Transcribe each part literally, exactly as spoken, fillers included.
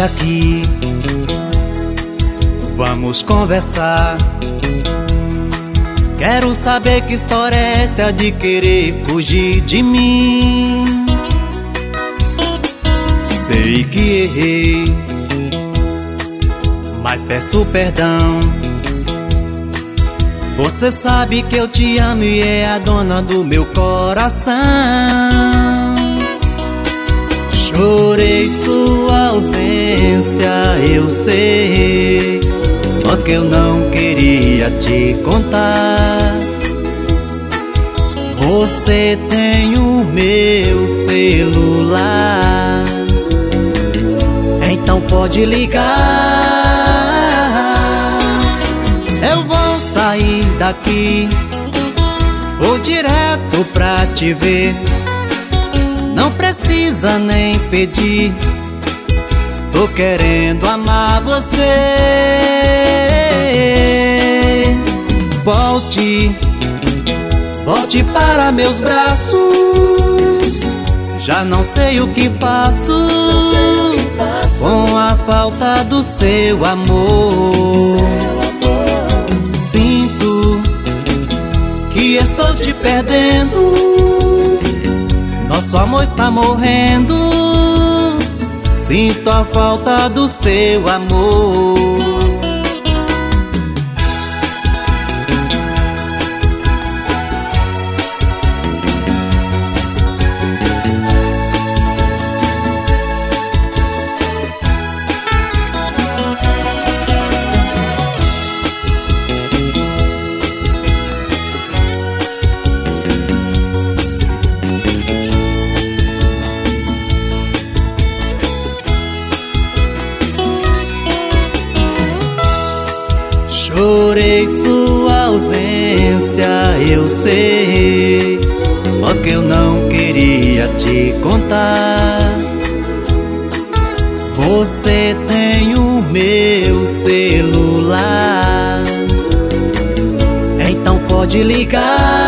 Sente aqui, vamos conversar. Quero saber que história é essa de querer fugir de mim. Sei que errei, mas peço perdão. Você sabe que eu te amo e é a dona do meu coração. Chorei sua ausência, eu sei, só que eu não queria te contar. Você tem o meu celular, então pode ligar. Eu vou sair daqui, vou direto pra te ver. Não precisa nem pedir, tô querendo amar você. Volte, volte para meus braços. Já não sei o que faço com a falta do seu amor. Sinto que estou te perdendo. Nosso amor está morrendo. Sinto a falta do seu amor. Chorei sua ausência, eu sei, só que eu não queria te contar. Você tem o meu celular, então pode ligar.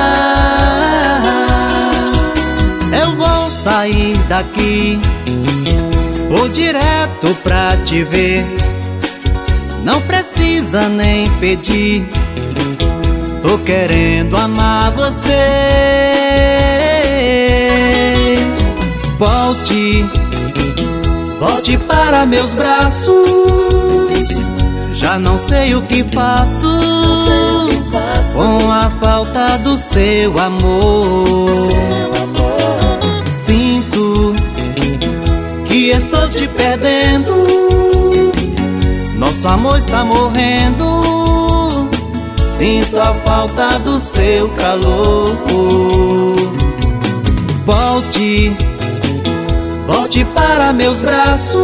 Eu vou sair daqui, vou direto pra te ver. Não precisa nem pedir, tô querendo amar você. Volte, volte para meus braços. Já não sei o que faço com a falta do seu amor. Sinto que estou te perdendo. Nosso amor está morrendo. Sinto a falta do seu calor. Volte, volte para meus braços.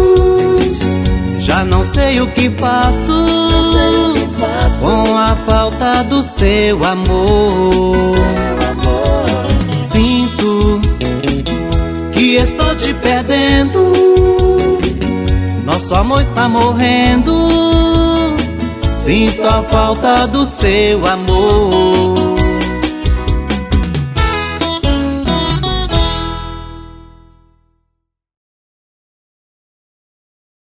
Já não sei o que faço com a falta do seu amor. Sinto que estou te perdendo. Nosso amor está morrendo. Sinto a falta do seu amor.